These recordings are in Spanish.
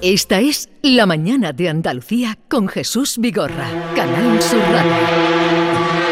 Esta es La Mañana de Andalucía con Jesús Vigorra, Canal Sur Radio.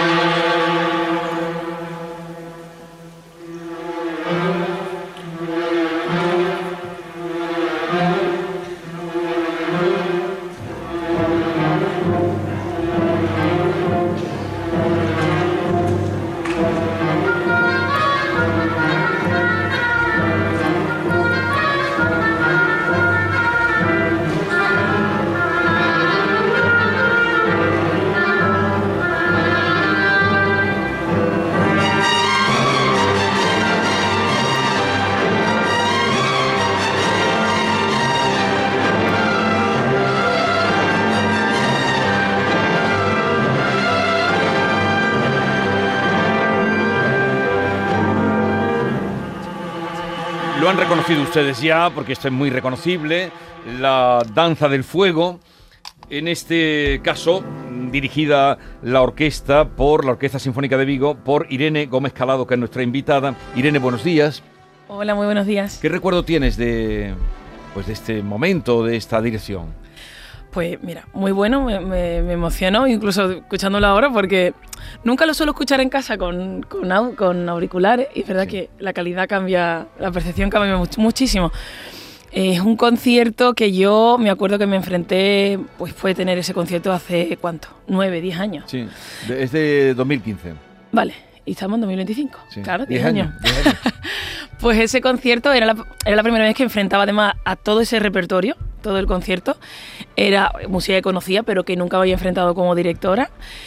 Lo han reconocido ustedes ya, porque esto es muy reconocible, la danza del fuego, en este caso dirigida la orquesta por la Orquesta Sinfónica de Vigo, por Irene Gómez Calado, que es nuestra invitada. Irene, buenos días. Hola, muy buenos días. ¿Qué recuerdo tienes de este momento, de esta dirección? Pues mira, muy bueno, me emocionó incluso escuchándolo ahora porque nunca lo suelo escuchar en casa con auriculares y es verdad que la calidad cambia, la percepción cambia muchísimo. Es un concierto que yo me acuerdo que me enfrenté, pues fue tener ese concierto hace, ¿cuánto? 9, 10 años. Sí, es de 2015. Vale, y estamos en 2025, sí. Claro, 10 años. 10 años. Pues ese concierto era la primera vez que enfrentaba además a todo ese repertorio, todo el concierto. Era música que conocía, pero que nunca había enfrentado como directora.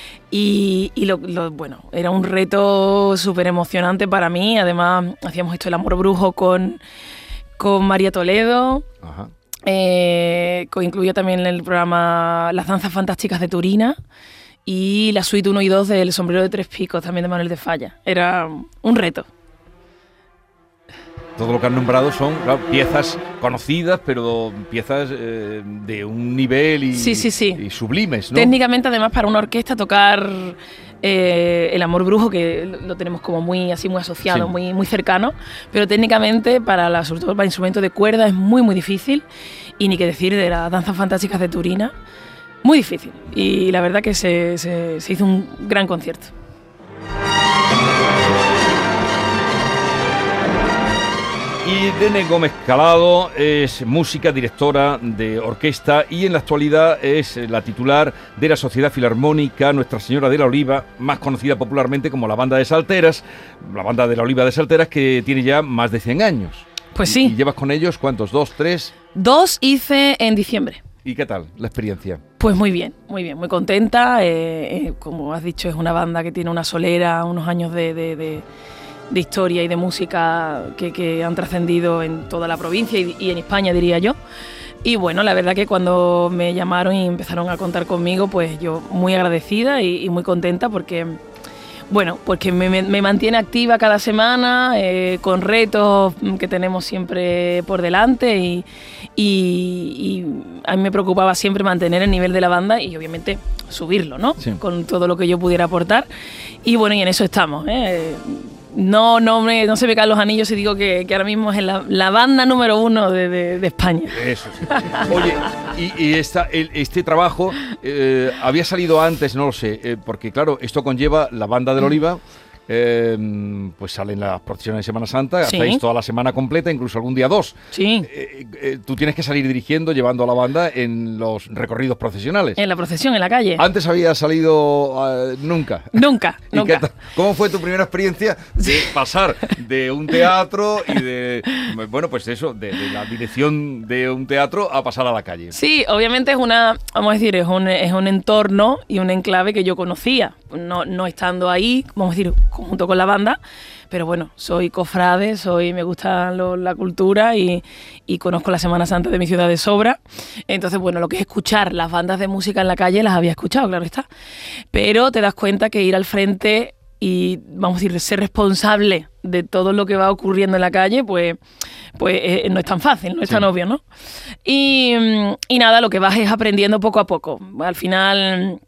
Y bueno, era un reto súper emocionante para mí. Además, hacíamos esto, El Amor Brujo, con María Toledo. Ajá. Incluía también en el programa Las Danzas Fantásticas de Turina y la suite 1 y 2 del Sombrero de Tres Picos, también de Manuel de Falla. Era un reto. Todo lo que han nombrado son, claro, piezas conocidas, pero piezas de un nivel y sublimes, ¿no? Técnicamente, además, para una orquesta tocar El Amor Brujo, que lo tenemos como muy asociado, sí, muy cercano, pero técnicamente, sobre todo para instrumentos de cuerda, es muy, muy difícil. Y ni que decir de las Danzas Fantásticas de Turina, muy difícil. Y la verdad que se hizo un gran concierto. Irene Gómez Calado es música, directora de orquesta y en la actualidad es la titular de la Sociedad Filarmónica Nuestra Señora de la Oliva, más conocida popularmente como la Banda de Salteras, la Banda de la Oliva de Salteras, que tiene ya más de 100 años. Pues sí. ¿Y llevas con ellos cuántos? ¿2, 3? 2 hice en diciembre. ¿Y qué tal la experiencia? Pues muy bien, muy contenta. Como has dicho, es una banda que tiene una solera, unos años de historia y de música que han trascendido en toda la provincia y en España, diría yo. Y bueno, la verdad que cuando me llamaron y empezaron a contar conmigo, pues yo muy agradecida y muy contenta porque me mantiene activa cada semana, con retos que tenemos siempre por delante y a mí me preocupaba siempre mantener el nivel de la banda y obviamente subirlo, ¿no? Sí. Con todo lo que yo pudiera aportar. Y bueno, y en eso estamos, No se me caen los anillos si digo que ahora mismo es la banda número 1 de España. Eso sí. Oye, y este trabajo había salido antes, no lo sé, porque claro, esto conlleva la Banda de la Oliva. Pues salen las procesiones de Semana Santa, sí, hacéis toda la semana completa, incluso algún día 2. Sí. Tú tienes que salir dirigiendo, llevando a la banda en los recorridos procesionales. En la procesión, en la calle. ¿Antes había salido nunca? Nunca. ¿Cómo fue tu primera experiencia de pasar de un teatro y de la dirección de un teatro a pasar a la calle? Sí, obviamente es un entorno y un enclave que yo conocía, no estando ahí, vamos a decir, junto con la banda, pero bueno, soy cofrade, me gusta la cultura y conozco la Semana Santa de mi ciudad de sobra. Entonces, bueno, lo que es escuchar las bandas de música en la calle las había escuchado, claro está. Pero te das cuenta que ir al frente y, vamos a decir, ser responsable de todo lo que va ocurriendo en la calle, pues no es tan fácil, no es tan obvio, ¿no? Y nada, lo que vas es aprendiendo poco a poco. Al final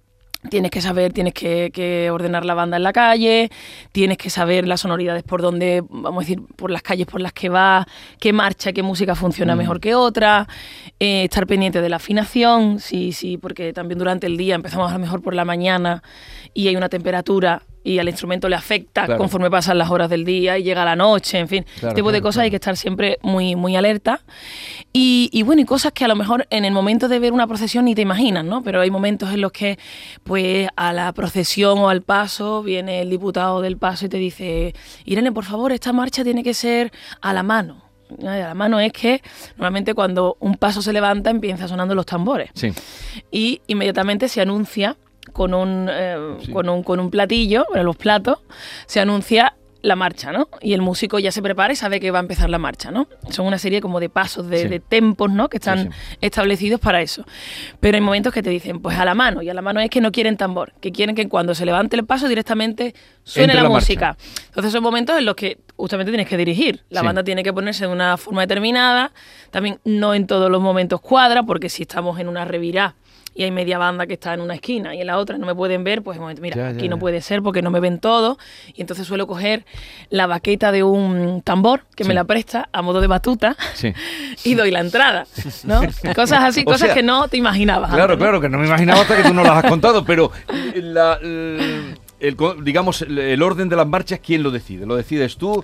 Tienes que saber, tienes que ordenar la banda en la calle, tienes que saber las sonoridades por donde, vamos a decir, por las calles por las que va, qué marcha, qué música funciona mejor que otra, estar pendiente de la afinación, sí, porque también durante el día empezamos a lo mejor por la mañana y hay una temperatura y al instrumento le afecta conforme pasan las horas del día y llega la noche, en fin, este tipo de cosas hay que estar siempre muy, muy alerta. Y bueno, y cosas que a lo mejor en el momento de ver una procesión ni te imaginas, ¿no? Pero hay momentos en los que, pues, a la procesión o al paso viene el diputado del paso y te dice: Irene, por favor, esta marcha tiene que ser a la mano. A la mano es que normalmente cuando un paso se levanta empieza sonando los tambores. Sí. Y inmediatamente se anuncia con un platillo, bueno, los platos, se anuncia la marcha, ¿no? Y el músico ya se prepara y sabe que va a empezar la marcha, ¿no? Son una serie como de pasos, de tempos, ¿no? Que están establecidos para eso. Pero hay momentos que te dicen, pues a la mano, y a la mano es que no quieren tambor, que quieren que cuando se levante el paso directamente suene la música. Entonces son momentos en los que justamente tienes que dirigir. La banda tiene que ponerse de una forma determinada. También no en todos los momentos cuadra, porque si estamos en una revirá y hay media banda que está en una esquina y en la otra no me pueden ver, pues mira, aquí no puede ser porque no me ven todos. Y entonces suelo coger la baqueta de un tambor que me la presta a modo de batuta y doy la entrada, ¿no? Cosas así, cosas que no te imaginabas. Claro, antes, ¿no? claro, que no me imaginaba hasta que tú no las has contado, pero digamos, el orden de las marchas, ¿quién lo decide? ¿Lo decides tú?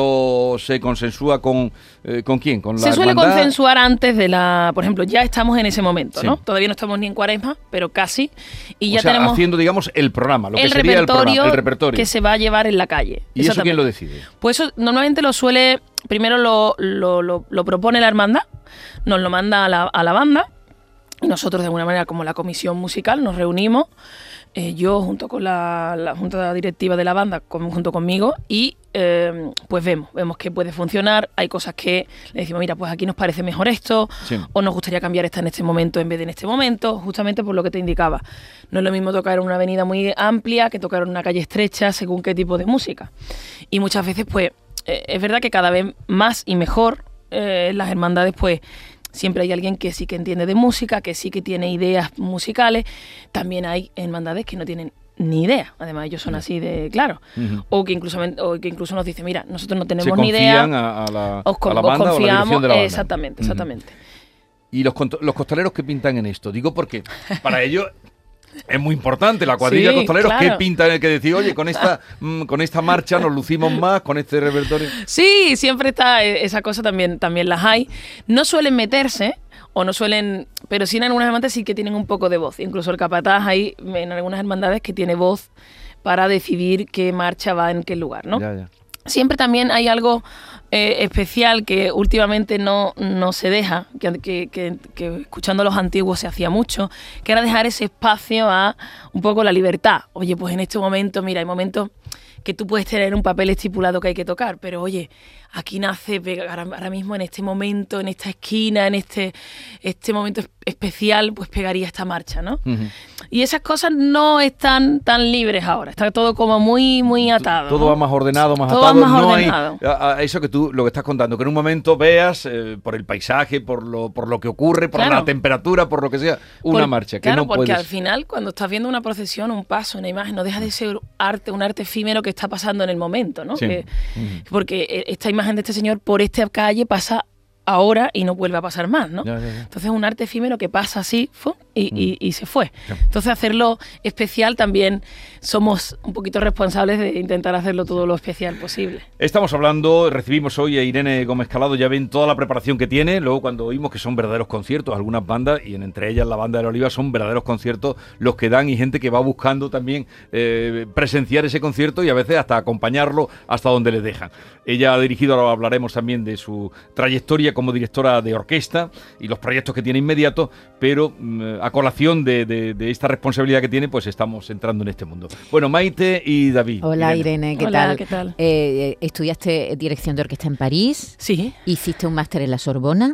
¿Se consensúa con quién? ¿Con la Se suele hermandad? consensuar antes de por ejemplo, ya estamos en ese momento, ¿no? Todavía no estamos ni en Cuaresma, pero casi. Y ya tenemos haciendo, digamos, el programa, lo que sería el repertorio que se va a llevar en la calle. ¿Y eso quién lo decide? Pues eso normalmente primero lo propone la hermandad, nos lo manda a la banda, y nosotros de alguna manera, como la comisión musical, nos reunimos, yo junto con la junta directiva de la banda, junto conmigo, y pues vemos que puede funcionar. Hay cosas que le decimos, mira, pues aquí nos parece mejor esto, o nos gustaría cambiar esta en este momento en vez de en este momento, justamente por lo que te indicaba. No es lo mismo tocar en una avenida muy amplia que tocar en una calle estrecha, según qué tipo de música. Y muchas veces, pues, es verdad que cada vez más y mejor las hermandades, pues, siempre hay alguien que sí que entiende de música, que sí que tiene ideas musicales. También hay hermandades que no tienen ni idea. Además, ellos son así de claro. O que incluso nos dicen, mira, nosotros no tenemos ni idea. A la banda os confiamos, o a la dirección de la banda. Exactamente. ¿Y los costaleros qué pintan en esto? Digo porque para ellos es muy importante la cuadrilla de costaleros. ¿Qué pintan? El que decir, oye, con esta marcha nos lucimos más, con este repertorio. Sí, siempre está esa cosa, también las hay. No suelen meterse, o no suelen, pero sí en algunas hermandades sí que tienen un poco de voz. Incluso el capataz hay en algunas hermandades que tiene voz para decidir qué marcha va en qué lugar, ¿no? Siempre también hay algo especial que últimamente no se deja, que escuchando a los antiguos se hacía mucho, que era dejar ese espacio a un poco la libertad. Oye, pues en este momento, mira, hay momentos que tú puedes tener un papel estipulado que hay que tocar, pero oye, aquí nace ahora mismo, en este momento, en esta esquina, en este momento especial, pues pegaría esta marcha, ¿no? Y esas cosas no están tan libres ahora, está todo como muy, muy atado. Todo, ¿no? Va más ordenado, más todo atado. Va más ordenado. Hay eso que tú lo que estás contando, que en un momento veas por el paisaje, por lo que ocurre, por la temperatura, por lo que sea, una marcha. Que no porque puedes... al final, cuando estás viendo una procesión, un paso, una imagen, no deja de ser un arte efímero que está pasando en el momento, ¿no? Porque esta imagen de este señor por esta calle pasa ahora y no vuelve a pasar más, ¿no? Entonces es un arte efímero que pasa así y se fue. Entonces hacerlo especial también somos un poquito responsables de intentar hacerlo todo lo especial posible. Recibimos hoy a Irene Gómez Calado, ya ven toda la preparación que tiene. Luego cuando oímos que son verdaderos conciertos, algunas bandas, y entre ellas la banda de la Oliva, son verdaderos conciertos los que dan, y gente que va buscando también presenciar ese concierto y a veces hasta acompañarlo hasta donde les dejan. Ella ha dirigido, ahora hablaremos también de su trayectoria como directora de orquesta y los proyectos que tiene inmediatos, pero a colación de esta responsabilidad que tiene, pues estamos entrando en este mundo. Bueno, Maite y David. Hola Irene, ¿qué tal? Estudiaste dirección de orquesta en París. Sí. Hiciste un máster en la Sorbona.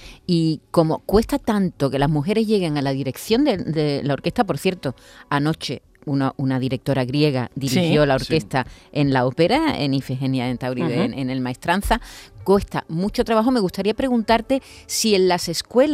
Y como cuesta tanto que las mujeres lleguen a la dirección de la orquesta, por cierto, anoche una directora griega dirigió la orquesta en la ópera, en Ifigenia en Tauride, en el Maestranza. Cuesta mucho trabajo. Me gustaría preguntarte si en las escuelas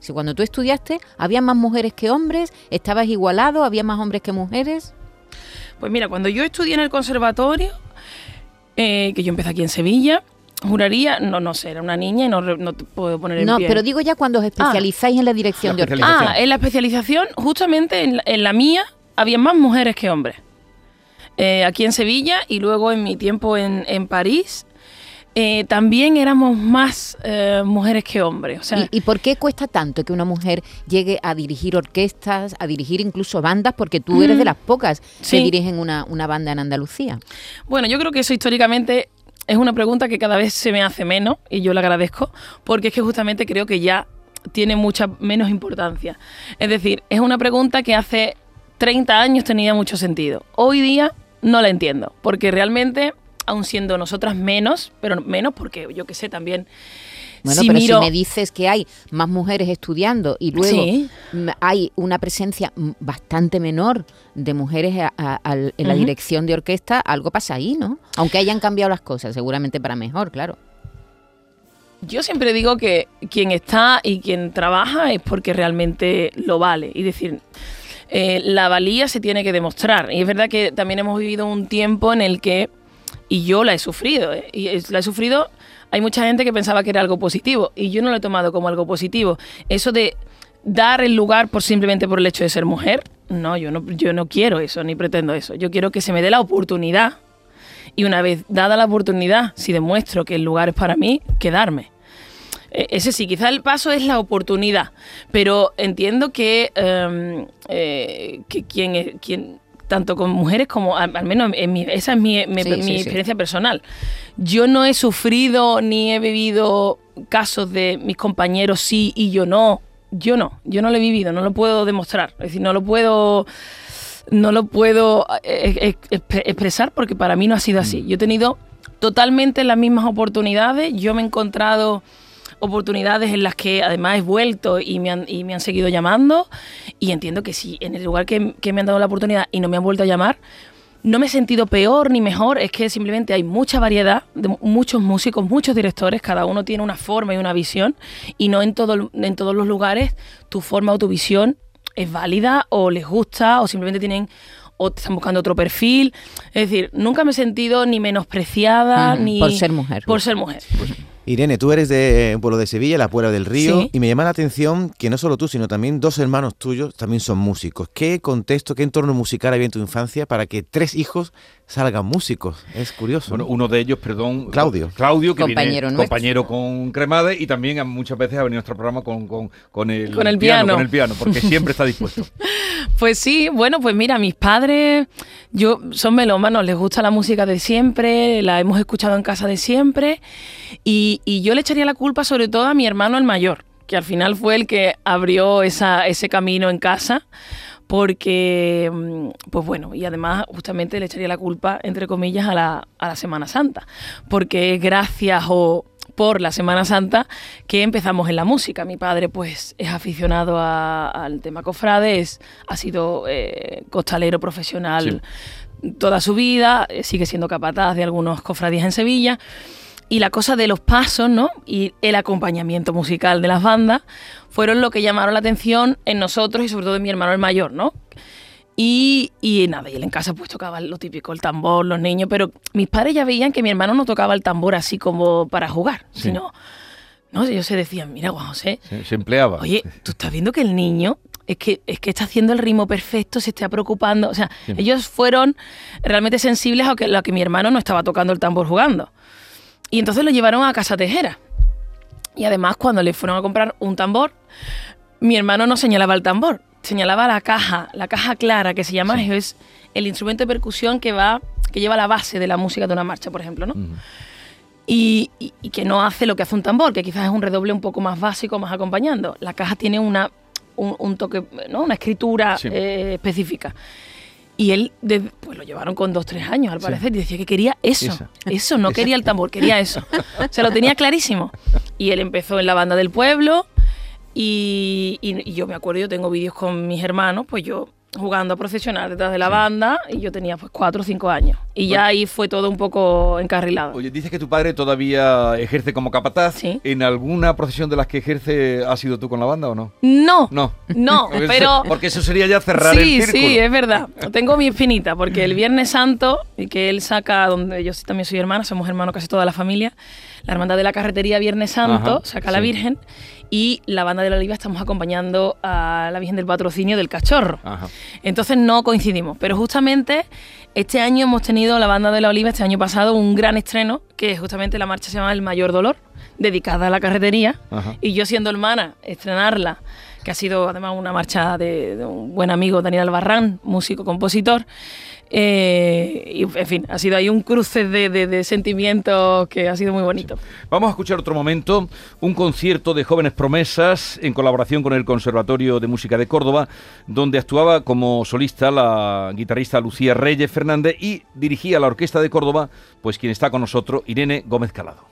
Si cuando tú estudiaste, ¿había más mujeres que hombres? ¿Estabas igualado? ¿Había más hombres que mujeres? Pues mira, cuando yo estudié en el conservatorio, que yo empecé aquí en Sevilla, juraría, no sé, era una niña y no te puedo poner en pie. No, pero digo ya cuando os especializáis en la dirección de orquesta. En la especialización, justamente en la mía, había más mujeres que hombres. Aquí en Sevilla y luego en mi tiempo en París, también éramos más mujeres que hombres. O sea, ¿Y por qué cuesta tanto que una mujer llegue a dirigir orquestas, a dirigir incluso bandas? Porque tú eres de las pocas que dirigen una banda en Andalucía. Bueno, yo creo que eso históricamente es una pregunta que cada vez se me hace menos y yo la agradezco, porque es que justamente creo que ya tiene mucha menos importancia. Es decir, es una pregunta que hace 30 años tenía mucho sentido. Hoy día no la entiendo, porque realmente, aun siendo nosotras menos, pero menos porque yo que sé también... Bueno, pero si me dices que hay más mujeres estudiando y luego hay una presencia bastante menor de mujeres en la dirección de orquesta, algo pasa ahí, ¿no? Aunque hayan cambiado las cosas, seguramente para mejor, claro. Yo siempre digo que quien está y quien trabaja es porque realmente lo vale. Y decir, la valía se tiene que demostrar. Y es verdad que también hemos vivido un tiempo en el que, y yo la he sufrido, hay mucha gente que pensaba que era algo positivo y yo no lo he tomado como algo positivo. Eso de dar el lugar simplemente por el hecho de ser mujer, no, yo no quiero eso, ni pretendo eso. Yo quiero que se me dé la oportunidad y una vez dada la oportunidad, si demuestro que el lugar es para mí, quedarme. Ese sí, quizá el paso es la oportunidad, pero entiendo que quien tanto con mujeres como, al menos esa es mi experiencia personal. Yo no he sufrido ni he vivido casos de mis compañeros sí y yo no. Yo no lo he vivido, no lo puedo demostrar. Es decir, no lo puedo expresar porque para mí no ha sido así. Yo he tenido totalmente las mismas oportunidades. Yo me he encontrado oportunidades en las que además he vuelto y me han seguido llamando, y entiendo que si en el lugar que me han dado la oportunidad y no me han vuelto a llamar, no me he sentido peor ni mejor, es que simplemente hay mucha variedad de muchos músicos, muchos directores, cada uno tiene una forma y una visión, y no en todos los lugares tu forma o tu visión es válida o les gusta o simplemente están buscando otro perfil. Es decir, nunca me he sentido ni menospreciada ni... Por ser mujer. Por ser mujer. Irene, tú eres de un pueblo de Sevilla, la Puebla del Río, y me llama la atención que no solo tú, sino también 2 hermanos tuyos también son músicos. ¿Qué contexto, qué entorno musical había en tu infancia para que 3 hijos salgan músicos? Es curioso. Bueno, ¿no? uno de ellos, Claudio, que compañero compañero con Cremades, y también muchas veces ha venido a nuestro programa con el piano. Con el piano, porque siempre está dispuesto. Pues sí, bueno, pues mira, mis padres son melómanos, les gusta la música de siempre, la hemos escuchado en casa de siempre, y yo le echaría la culpa sobre todo a mi hermano el mayor, que al final fue el que abrió ese camino en casa, porque, pues bueno, y además justamente le echaría la culpa, entre comillas, a la Semana Santa, porque gracias por la Semana Santa que empezamos en la música. Mi padre pues es aficionado al tema cofrade, ha sido costalero profesional toda su vida, sigue siendo capataz de algunos cofradías en Sevilla, y la cosa de los pasos, ¿no?, y el acompañamiento musical de las bandas fueron lo que llamaron la atención en nosotros y sobre todo en mi hermano el mayor, ¿no? Y nada, y él en casa pues tocaba lo típico, el tambor, los niños, pero mis padres ya veían que mi hermano no tocaba el tambor así como para jugar, sino, no, ellos se decían, mira, Juan José, se empleaba. Oye, tú estás viendo que el niño es que está haciendo el ritmo perfecto, se está preocupando, o sea, ellos fueron realmente sensibles a que mi hermano no estaba tocando el tambor jugando. Y entonces lo llevaron a Casa Tejera. Y además, cuando le fueron a comprar un tambor, mi hermano no señalaba el tambor, señalaba la caja clara, que se llama, es el instrumento de percusión que lleva la base de la música de una marcha, por ejemplo, ¿no? Uh-huh. Y que no hace lo que hace un tambor, que quizás es un redoble un poco más básico, más acompañando. La caja tiene un toque, ¿no?, una escritura específica. Y él, pues lo llevaron con 2-3 años, al parecer, y decía que quería eso, no quería el tambor, quería eso. O sea, lo tenía clarísimo. Y él empezó en la banda del pueblo, y yo me acuerdo, yo tengo vídeos con mis hermanos, pues yo jugando a profesional detrás de la banda, y yo tenía pues 4 o 5 años. Y ya ahí fue todo un poco encarrilado. Oye, dices que tu padre todavía ejerce como capataz. Sí. ¿En alguna profesión de las que ejerce has sido tú con la banda o no? No, No, pero... Porque eso sería ya cerrar el círculo. Sí, es verdad. Tengo mi espinita, porque el Viernes Santo, y que él saca, donde yo también soy hermana, somos hermanos casi toda la familia, la Hermandad de la Carretería Viernes Santo saca a la Virgen, y la Banda de la Oliva estamos acompañando a la Virgen del Patrocinio del Cachorro. Ajá. Entonces no coincidimos, pero justamente este año hemos tenido la Banda de la Oliva, este año pasado, un gran estreno, que justamente la marcha se llama El Mayor Dolor, dedicada a la carretería. Ajá. Y yo, siendo hermana, estrenarla, que ha sido además una marcha de un buen amigo, Daniel Albarrán, músico, compositor. Y en fin, ha sido ahí un cruce de sentimientos que ha sido muy bonito. Vamos a escuchar otro momento, un concierto de Jóvenes Promesas en colaboración con el Conservatorio de Música de Córdoba, donde actuaba como solista la guitarrista Lucía Reyes Fernández y dirigía la Orquesta de Córdoba, pues quien está con nosotros, Irene Gómez Calado.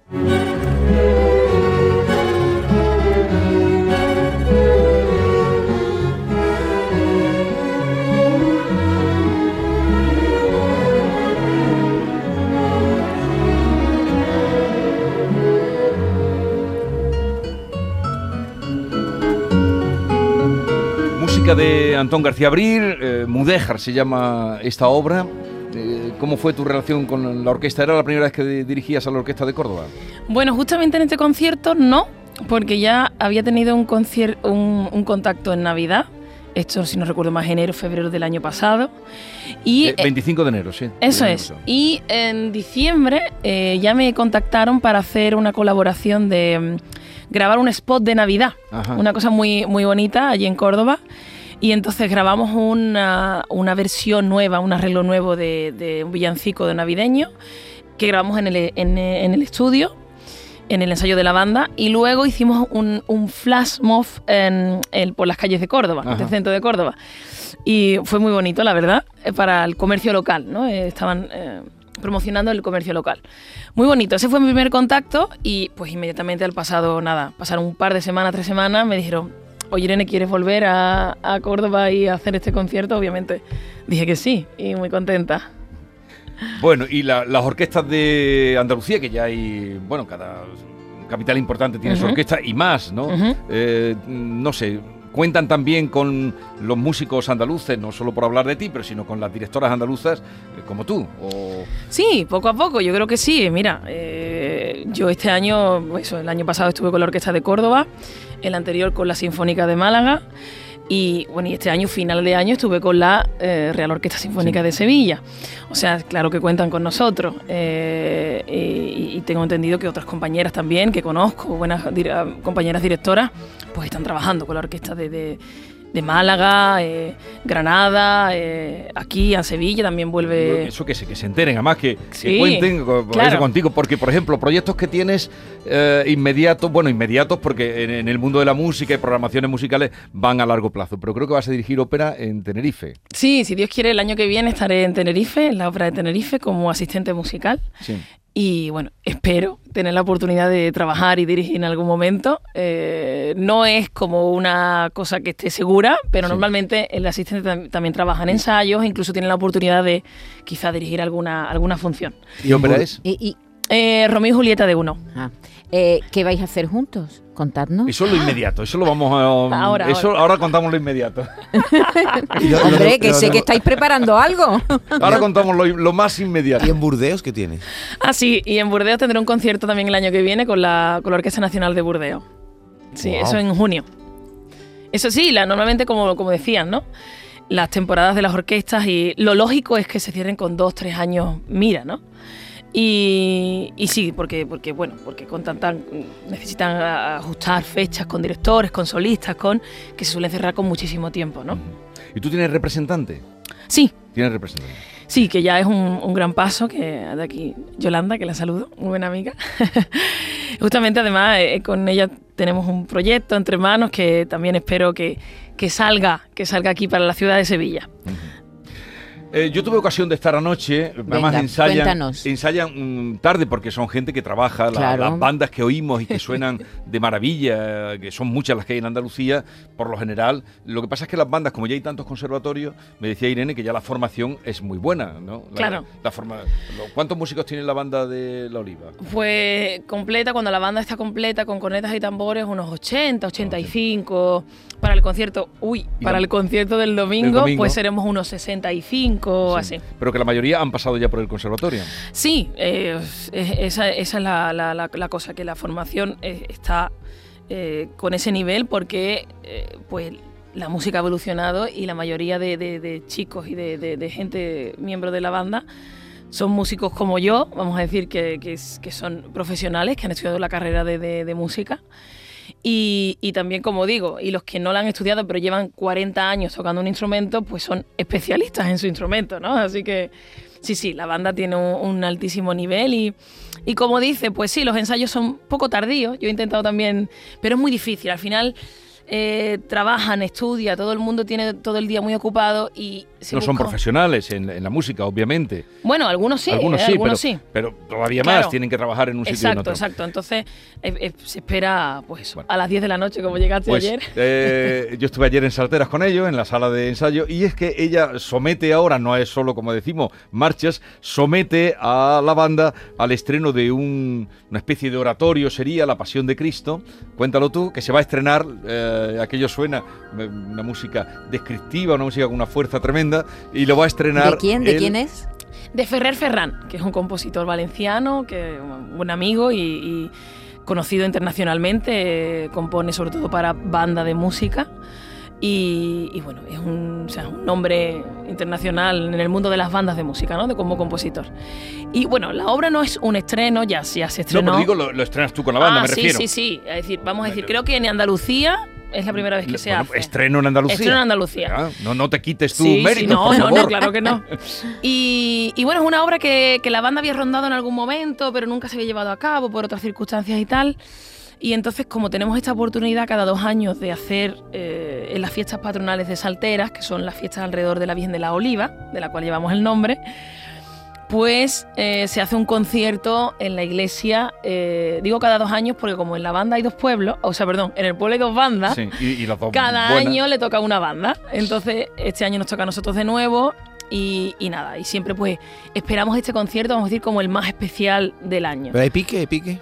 De Antón García Abril, Mudéjar se llama esta obra. ¿Cómo fue tu relación con la orquesta? ¿Era la primera vez que dirigías a la Orquesta de Córdoba? Bueno, justamente en este concierto no, porque ya había tenido un contacto en Navidad. Esto, si no recuerdo más, enero, febrero del año pasado. Y 25 de enero, sí. Eso es. Y en diciembre ya me contactaron para hacer una colaboración de grabar un spot de Navidad. Ajá. Una cosa muy, muy bonita allí en Córdoba. Y entonces grabamos una versión nueva, un arreglo nuevo de un villancico de navideño que grabamos en el estudio, en el ensayo de la banda, y luego hicimos un flash mob por las calles de Córdoba, del centro de Córdoba. Y fue muy bonito, la verdad, para el comercio local, ¿no? Estaban promocionando el comercio local. Muy bonito, ese fue mi primer contacto, y pues inmediatamente pasaron un par de semanas, 3 semanas, me dijeron: oye, Irene, ¿quieres volver a Córdoba y hacer este concierto? Obviamente dije que sí, y muy contenta. Bueno, y las orquestas de Andalucía, que ya hay, bueno, cada capital importante tiene su orquesta y más, ¿no? No sé, cuentan también con los músicos andaluces, no solo por hablar de ti, pero sino con las directoras andaluzas como tú. Sí, poco a poco, yo creo que sí. Mira, yo este año, el año pasado estuve con la Orquesta de Córdoba, el anterior con la Sinfónica de Málaga, y bueno, y este año, final de año, estuve con la Real Orquesta Sinfónica de Sevilla. O sea, claro que cuentan con nosotros. Y tengo entendido que otras compañeras también, que conozco, buenas compañeras directoras, pues están trabajando con la orquesta de Málaga, Granada, aquí en Sevilla también vuelve... Eso que se enteren, además que cuenten claro. Eso contigo, porque por ejemplo, proyectos que tienes inmediatos porque en el mundo de la música y programaciones musicales van a largo plazo, pero creo que vas a dirigir ópera en Tenerife. Sí, si Dios quiere, el año que viene estaré en Tenerife, en la ópera de Tenerife, como asistente musical. Sí. Y bueno, espero tener la oportunidad de trabajar y dirigir en algún momento. No es como una cosa que esté segura, pero normalmente el asistente también trabaja en ensayos, incluso tiene la oportunidad de quizá dirigir alguna función. ¿Y ópera es? Romeo y Julieta de Uno. ¿Qué vais a hacer juntos? Contadnos. Eso es lo inmediato, eso lo vamos a... Ahora contamos lo inmediato. Hombre, que sé que estáis preparando algo. Ahora contamos lo más inmediato. ¿Y en Burdeos qué tienes? Sí, y en Burdeos tendré un concierto también el año que viene con la Orquesta Nacional de Burdeos. Sí, wow. Eso en junio. Eso sí, normalmente como decían, ¿no? Las temporadas de las orquestas, y lo lógico es que se cierren con 2-3 años mira, ¿no? Y sí, porque necesitan ajustar fechas con directores, con solistas, que se suelen cerrar con muchísimo tiempo, ¿no? ¿Y tú tienes representante? Sí. ¿Tienes representante? Sí, que ya es un gran paso, que de aquí Yolanda, que la saludo, muy buena amiga. Justamente, además, con ella tenemos un proyecto entre manos que también espero que salga aquí para la ciudad de Sevilla. Yo tuve ocasión de estar anoche, además ensayan tarde porque son gente que trabaja, claro. Las bandas que oímos y que suenan de maravilla, que son muchas las que hay en Andalucía, por lo general. Lo que pasa es que las bandas, como ya hay tantos conservatorios, me decía Irene que ya la formación es muy buena, ¿no? Claro. ¿Cuántos músicos tiene la banda de La Oliva? Pues completa, cuando la banda está completa, con cornetas y tambores, unos 80, 85. Para el concierto, el concierto del domingo, pues seremos unos 65 así. Pero que la mayoría han pasado ya por el conservatorio. Sí, esa es la cosa, que la formación está con ese nivel porque pues la música ha evolucionado y la mayoría de chicos y de gente, miembros de la banda, son músicos como yo, vamos a decir que son profesionales, que han estudiado la carrera de música. Y también, como digo, y los que no la han estudiado pero llevan 40 años tocando un instrumento, pues son especialistas en su instrumento, ¿no? Así que sí, la banda tiene un altísimo nivel y como dice, pues sí, los ensayos son poco tardíos. Yo he intentado también, pero es muy difícil. Al final trabajan, estudian, todo el mundo tiene todo el día muy ocupado y no son profesionales en la música, obviamente. Bueno, algunos sí. Pero todavía más tienen que trabajar en un sitio y en otro. Exacto. Entonces se espera pues a las 10 de la noche, como llegaste ayer. Yo estuve ayer en Salteras con ellos, en la sala de ensayo, y es que ella somete ahora, no es solo, como decimos, marchas, somete a la banda al estreno de una especie de oratorio, sería La Pasión de Cristo. Cuéntalo tú, que se va a estrenar. Aquello suena una música descriptiva, una música con una fuerza tremenda, y lo va a estrenar. ¿De quién? ¿De quién es? De Ferrer Ferran, que es un compositor valenciano, que es un buen amigo y conocido internacionalmente, compone sobre todo para banda de música. Y bueno, es un nombre internacional en el mundo de las bandas de música, ¿no? Como compositor. Y bueno, la obra no es un estreno, ya se estrenó. No, pero digo, lo estrenas tú con la banda, me refiero. Sí. Es decir, vamos a decir, creo que en Andalucía es la primera vez que se hace. Estreno en Andalucía. Estreno en Andalucía. No te quites tu mérito, por favor. No, claro que no. Y bueno, es una obra que la banda había rondado en algún momento, pero nunca se había llevado a cabo por otras circunstancias y tal. Y entonces, como tenemos esta oportunidad cada 2 años de hacer en las fiestas patronales de Salteras, que son las fiestas alrededor de la Virgen de la Oliva, de la cual llevamos el nombre, pues se hace un concierto en la iglesia, digo cada 2 años porque como en la banda hay 2 pueblos, en el pueblo hay 2 bandas, sí, y las dos cada buenas. año le toca una banda. Entonces este año nos toca a nosotros de nuevo y nada, y siempre pues esperamos este concierto, vamos a decir, como el más especial del año. ¿Pero hay pique?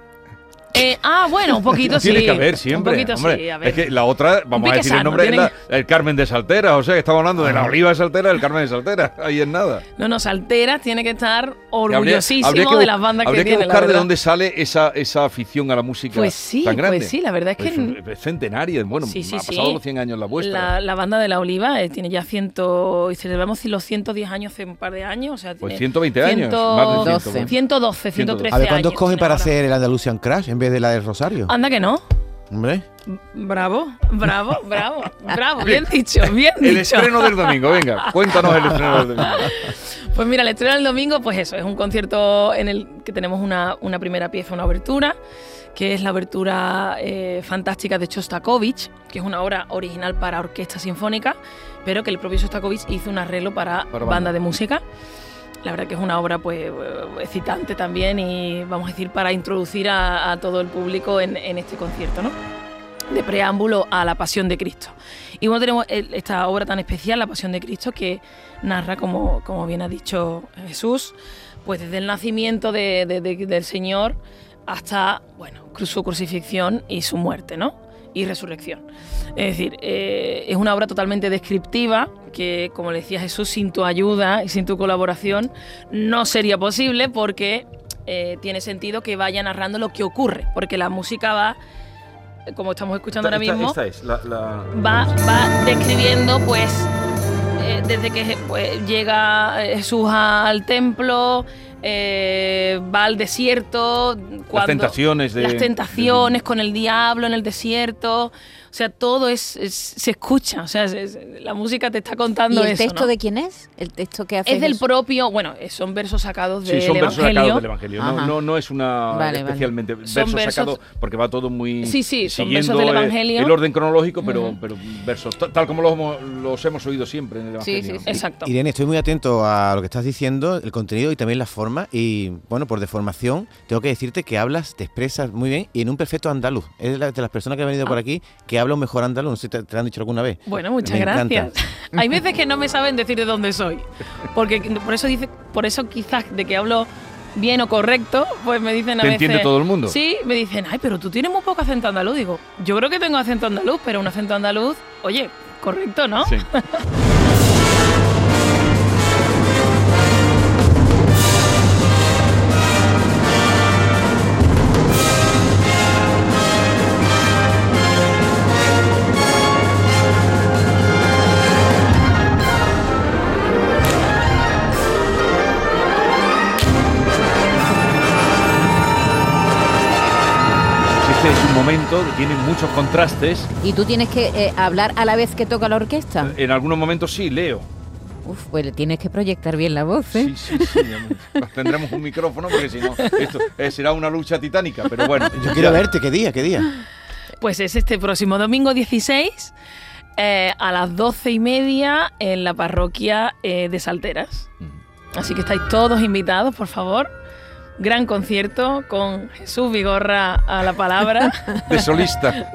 Bueno, un poquito sí. Tiene que haber siempre. Un poquito hombre, sí, a ver. Es que la otra, vamos a decir el nombre, es el Carmen de Saltera. O sea, que estamos hablando de la Oliva de Saltera, del Carmen de Saltera. Ahí es nada. No, Saltera tiene que estar orgullosísimo de las bandas que tiene. Habría que buscar de dónde sale esa afición a la música tan grande. Pues sí, la verdad es que... Es centenaria. Bueno, ha pasado los 100 años la vuestra. La banda de la Oliva tiene ya y celebramos los 110 años hace un par de años. O sea, pues 120 años. Más de 112, 113 años. A ver, ¿cuántos cogen para hacer el Andalusian Crash en vez de la del Rosario? Anda que no. Hombre. Bravo, bien dicho. El estreno del domingo, venga, cuéntanos el estreno del domingo. Pues mira, el estreno del domingo, pues eso, es un concierto en el que tenemos una primera pieza, una obertura, que es la obertura fantástica de Shostakovich, que es una obra original para orquesta sinfónica, pero que el propio Shostakovich hizo un arreglo para banda de música. La verdad que es una obra pues excitante también y vamos a decir para introducir a todo el público en este concierto, ¿no? De preámbulo a la Pasión de Cristo. Y bueno, tenemos esta obra tan especial, la Pasión de Cristo, que narra, como bien ha dicho Jesús, pues desde el nacimiento del Señor hasta, su crucifixión y su muerte, ¿no? Y resurrección. Es decir, es una obra totalmente descriptiva que, como le decía Jesús, sin tu ayuda y sin tu colaboración no sería posible porque tiene sentido que vaya narrando lo que ocurre, porque la música va, como estamos escuchando ahora mismo, esta es va describiendo pues desde que llega Jesús al templo, va al desierto, las tentaciones con el diablo en el desierto. O sea, todo se escucha, o sea, la música te está contando eso. ¿Y el texto ¿no? de quién es? ¿El texto que hace Es del Jesús? propio, bueno, son versos sacados del son versos Evangelio. sacados del Evangelio. No es una especialmente Son versos sacados, porque va todo muy son siguiendo versos del Evangelio. el orden cronológico, pero versos tal como los hemos oído siempre en el Evangelio. Sí, exacto. Irene, estoy muy atento a lo que estás diciendo, el contenido y también la forma. Y bueno, por deformación, tengo que decirte que te expresas muy bien y en un perfecto andaluz. Es de las personas que han venido por aquí que habla un mejor andaluz. No sé si te lo han dicho alguna vez. Bueno, muchas gracias. Hay veces que no me saben decir de dónde soy. Porque por eso quizás de que hablo bien o correcto, pues me dicen a veces... ¿Te entiende todo el mundo? Sí, me dicen, ay, pero tú tienes muy poco acento andaluz. Digo, yo creo que tengo acento andaluz, pero un acento andaluz, oye, correcto, ¿no? Sí. Este es un momento que tiene muchos contrastes. ¿Y tú tienes que hablar a la vez que toca la orquesta? En algunos momentos sí, leo. Uf, pues le tienes que proyectar bien la voz, ¿eh? Sí. Tendremos un micrófono porque si no, esto será una lucha titánica, pero bueno. Yo quiero verte, ¿qué día? Pues es este próximo domingo 16 a las 12:30 en la parroquia de Salteras. Así que estáis todos invitados, por favor. Gran concierto con Jesús Vigorra a la palabra. De solista.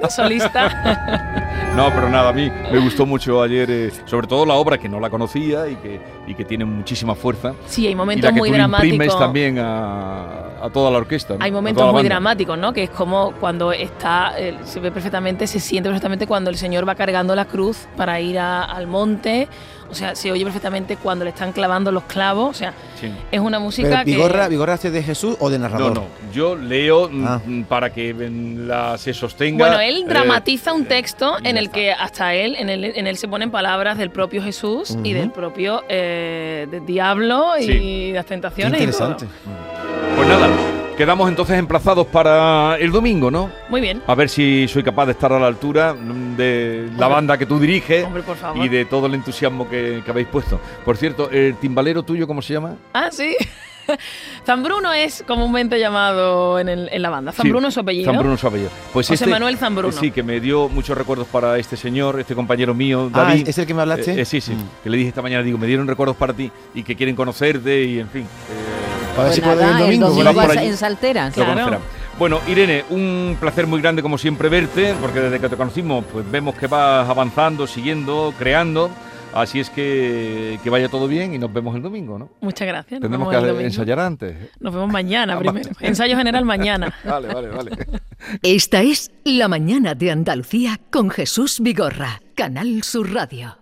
No, pero nada, a mí me gustó mucho ayer, sobre todo la obra que no la conocía y que tiene muchísima fuerza. Sí, hay y momentos la que muy tú dramáticos. imprimes también a toda la orquesta, ¿no? Hay momentos muy dramáticos, ¿no? Que es como cuando se ve perfectamente, se siente perfectamente cuando el Señor va cargando la cruz para ir al monte. O sea, se oye perfectamente cuando le están clavando los clavos. O sea, es una música ¿Pero Vigorra hace de Jesús o de narrador? No, yo leo para que se sostenga. Bueno, él dramatiza un texto en el que hasta en él se ponen palabras del propio Jesús y del propio del diablo y las tentaciones. Qué interesante. Y todo. Pues nada, quedamos entonces emplazados para el domingo, ¿no? Muy bien. A ver si soy capaz de estar a la altura de la banda que tú diriges. Hombre, por favor. Y de todo el entusiasmo que habéis puesto. Por cierto, ¿el timbalero tuyo cómo se llama? Ah, sí. Zambruno es comúnmente llamado en la banda. Zambruno es su apellido. Zambruno es su apellido. Pues José Manuel Zambruno. Sí, que me dio muchos recuerdos para este señor, este compañero mío, David. ¿Es el que me hablaste? Sí. Que le dije esta mañana, me dieron recuerdos para ti y que quieren conocerte y en fin. A ver Pues si puede nada, el domingo. vas en Salteras. Lo Claro. conocerán. Bueno, Irene, un placer muy grande como siempre verte, porque desde que te conocimos pues vemos que vas avanzando, siguiendo, creando. Así es que vaya todo bien y nos vemos el domingo, ¿no? Muchas gracias. Tendremos que ensayar antes. Nos vemos mañana primero. Ensayo general mañana. Vale. Esta es La Mañana de Andalucía con Jesús Vigorra, Canal Sur Radio.